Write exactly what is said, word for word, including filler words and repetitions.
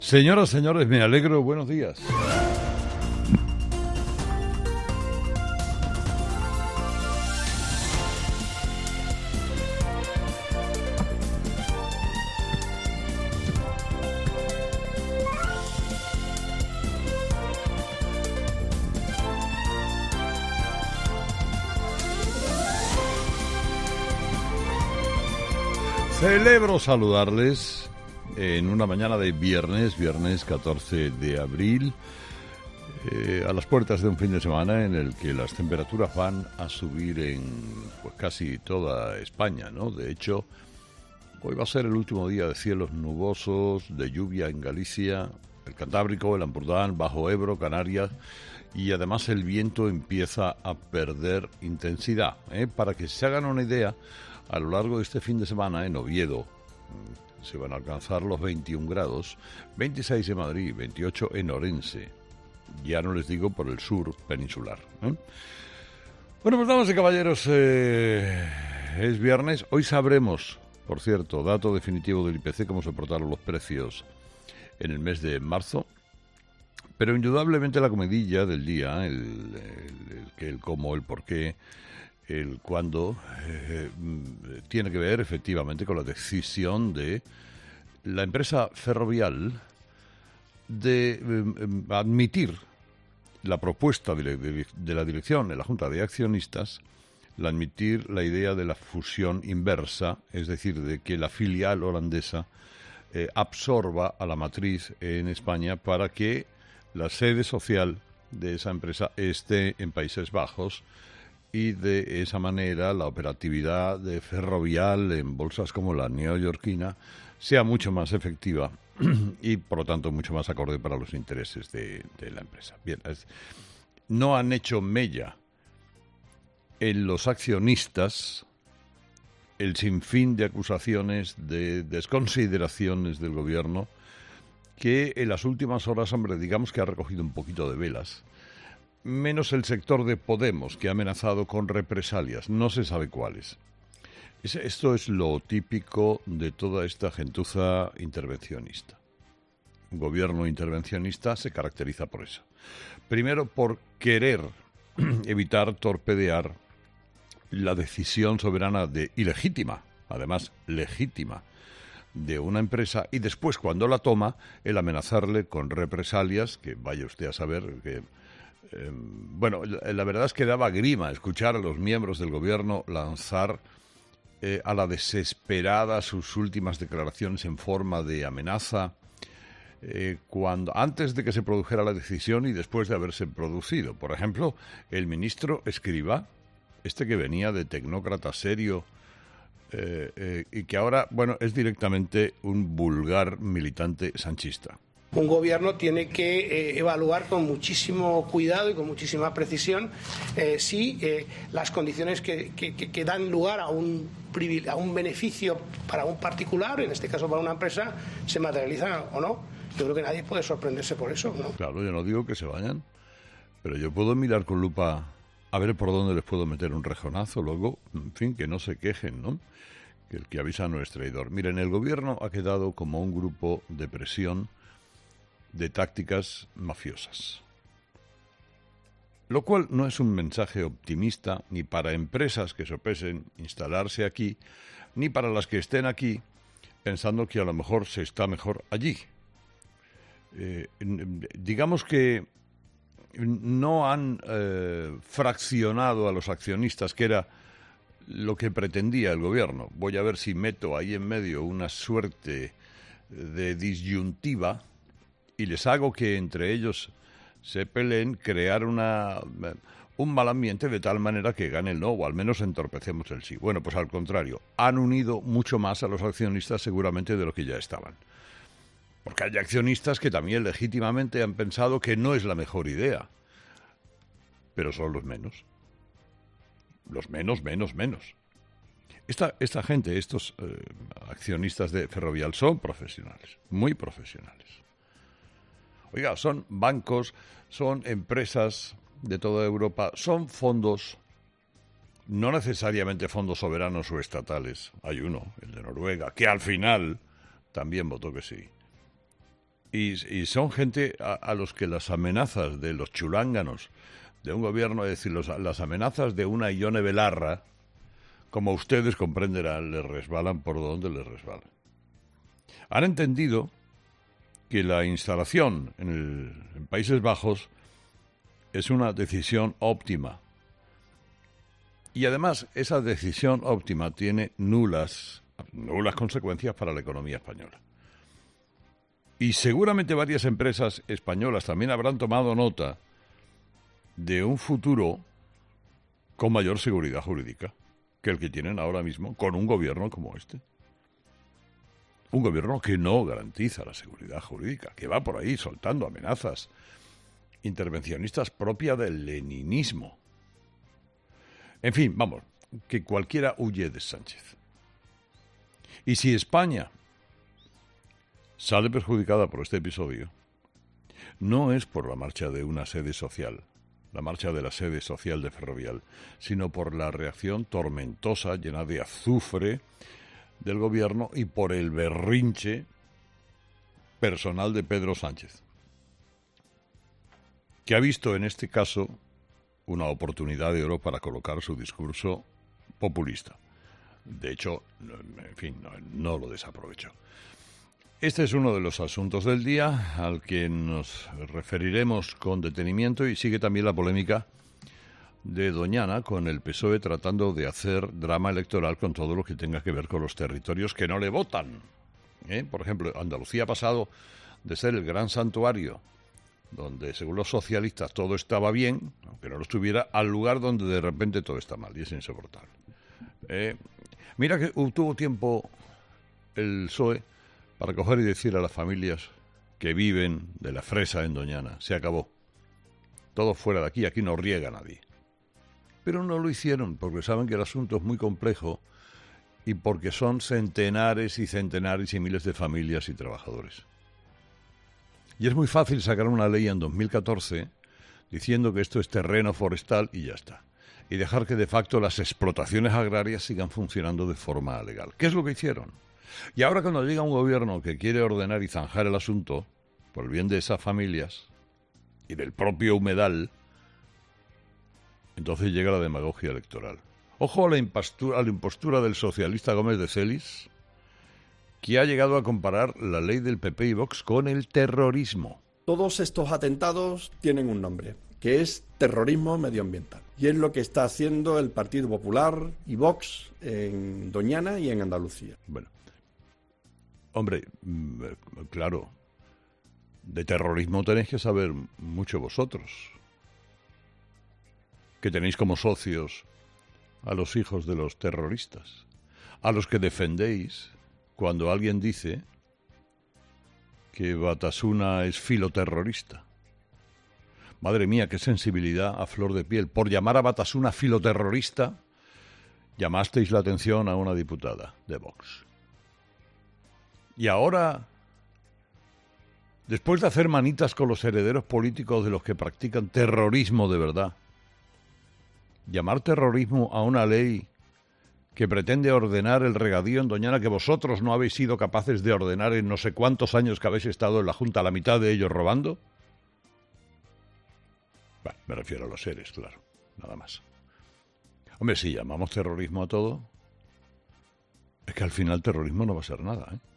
Señoras, señores, me alegro. Buenos días. Celebro saludarles en una mañana de viernes, viernes catorce de abril, eh, a las puertas de un fin de semana en el que las temperaturas van a subir en pues casi toda España, ¿no? De hecho, hoy va a ser el último día de cielos nubosos, de lluvia en Galicia, el Cantábrico, el Ampurdán, Bajo Ebro, Canarias, y además el viento empieza a perder intensidad, ¿eh? Para que se hagan una idea, a lo largo de este fin de semana en Oviedo se van a alcanzar los veintiún grados, veintiséis en Madrid, veintiocho en Orense. Ya no les digo por el sur peninsular, ¿eh? Bueno, pues damas y caballeros, eh, es viernes. Hoy sabremos, por cierto, dato definitivo del I P C, cómo se portaron los precios en el mes de marzo. Pero indudablemente la comidilla del día, el, el, el qué, el cómo, el por qué, el cuándo, eh, tiene que ver efectivamente con la decisión de la empresa Ferrovial de eh, admitir la propuesta de, de, de la dirección de la Junta de Accionistas, la admitir la idea de la fusión inversa, es decir, de que la filial holandesa eh, absorba a la matriz en España para que la sede social de esa empresa esté en Países Bajos, y de esa manera la operatividad de Ferrovial en bolsas como la neoyorquina sea mucho más efectiva y por lo tanto mucho más acorde para los intereses de, de la empresa. Bien, es, no han hecho mella en los accionistas el sinfín de acusaciones, de desconsideraciones del gobierno que en las últimas horas, hombre, digamos que ha recogido un poquito de velas. Menos el sector de Podemos, que ha amenazado con represalias, no se sabe cuáles. Esto es lo típico de toda esta gentuza intervencionista. Un gobierno intervencionista se caracteriza por eso. Primero, por querer evitar torpedear la decisión soberana de, y legítima, además legítima, de una empresa, y después, cuando la toma, el amenazarle con represalias, que vaya usted a saber que... Eh, bueno, la, la verdad es que daba grima escuchar a los miembros del gobierno lanzar eh, a la desesperada sus últimas declaraciones en forma de amenaza, eh, cuando antes de que se produjera la decisión y después de haberse producido. Por ejemplo, el ministro Escrivá, este que venía de tecnócrata serio, eh, eh, y que ahora, bueno, es directamente un vulgar militante sanchista. Un gobierno tiene que eh, evaluar con muchísimo cuidado y con muchísima precisión eh, si eh, las condiciones que, que, que dan lugar a un, a un beneficio para un particular, en este caso para una empresa, se materializan o no. Yo creo que nadie puede sorprenderse por eso, ¿no? Claro, yo no digo que se vayan, pero yo puedo mirar con lupa a ver por dónde les puedo meter un rejonazo, luego, en fin, que no se quejen, ¿no? Que el que avisa no es traidor. Miren, el gobierno ha quedado como un grupo de presión de tácticas mafiosas. Lo cual no es un mensaje optimista ni para empresas que sopesen instalarse aquí, ni para las que estén aquí pensando que a lo mejor se está mejor allí. Eh, digamos que no han eh, fraccionado a los accionistas, que era lo que pretendía el gobierno. Voy a ver si meto ahí en medio una suerte de disyuntiva y les hago que entre ellos se peleen, crear una, un mal ambiente de tal manera que gane el no, o al menos entorpecemos el sí. Bueno, pues al contrario, han unido mucho más a los accionistas seguramente de lo que ya estaban. Porque hay accionistas que también legítimamente han pensado que no es la mejor idea, pero son los menos. Los menos, menos, menos. Esta, esta gente, estos eh, accionistas de Ferrovial son profesionales, muy profesionales. Oiga, son bancos, son empresas de toda Europa, son fondos, no necesariamente fondos soberanos o estatales. Hay uno, el de Noruega, que al final también votó que sí. Y, y son gente a, a los que las amenazas de los chulánganos de un gobierno, es decir, los, las amenazas de una Ione Belarra, como ustedes comprenderán, les resbalan por donde les resbalan. Han entendido que la instalación en, el, en Países Bajos es una decisión óptima. Y además, esa decisión óptima tiene nulas, nulas consecuencias para la economía española. Y seguramente varias empresas españolas también habrán tomado nota de un futuro con mayor seguridad jurídica que el que tienen ahora mismo con un gobierno como este. Un gobierno que no garantiza la seguridad jurídica, que va por ahí soltando amenazas intervencionistas propias del leninismo. En fin, vamos, que cualquiera huye de Sánchez. Y si España sale perjudicada por este episodio, no es por la marcha de una sede social, la marcha de la sede social de Ferrovial, sino por la reacción tormentosa, llena de azufre, del gobierno y por el berrinche personal de Pedro Sánchez, que ha visto en este caso una oportunidad de oro para colocar su discurso populista. De hecho, en fin, no, no lo desaprovechó. Este es uno de los asuntos del día al que nos referiremos con detenimiento, y sigue también la polémica de Doñana con el P S O E tratando de hacer drama electoral con todo lo que tenga que ver con los territorios que no le votan. ¿Eh? Por ejemplo, Andalucía ha pasado de ser el gran santuario donde, según los socialistas, todo estaba bien, aunque no lo estuviera, al lugar donde de repente todo está mal y es insoportable. Eh, mira que tuvo tiempo el P S O E para coger y decir a las familias que viven de la fresa en Doñana: se acabó, todo fuera de aquí, aquí no riega nadie. Pero no lo hicieron porque saben que el asunto es muy complejo y porque son centenares y centenares y miles de familias y trabajadores. Y es muy fácil sacar una ley en dos mil catorce diciendo que esto es terreno forestal y ya está, y dejar que de facto las explotaciones agrarias sigan funcionando de forma legal. ¿Qué es lo que hicieron? Y ahora, cuando llega un gobierno que quiere ordenar y zanjar el asunto por el bien de esas familias y del propio humedal, entonces llega la demagogia electoral. Ojo a la impostura, a la impostura del socialista Gómez de Celis, que ha llegado a comparar la ley del P P y Vox con el terrorismo. Todos estos atentados tienen un nombre, que es terrorismo medioambiental. Y es lo que está haciendo el Partido Popular y Vox en Doñana y en Andalucía. Bueno, hombre, claro, de terrorismo tenéis que saber mucho vosotros, que tenéis como socios a los hijos de los terroristas, a los que defendéis cuando alguien dice que Batasuna es filoterrorista. Madre mía, qué sensibilidad a flor de piel. Por llamar a Batasuna filoterrorista, llamasteis la atención a una diputada de Vox. Y ahora, después de hacer manitas con los herederos políticos de los que practican terrorismo de verdad, llamar terrorismo a una ley que pretende ordenar el regadío en Doñana, que vosotros no habéis sido capaces de ordenar en no sé cuántos años que habéis estado en la Junta, la mitad de ellos robando. Bueno, me refiero a los seres, claro, nada más. Hombre, si llamamos terrorismo a todo, es que al final terrorismo no va a ser nada, ¿eh?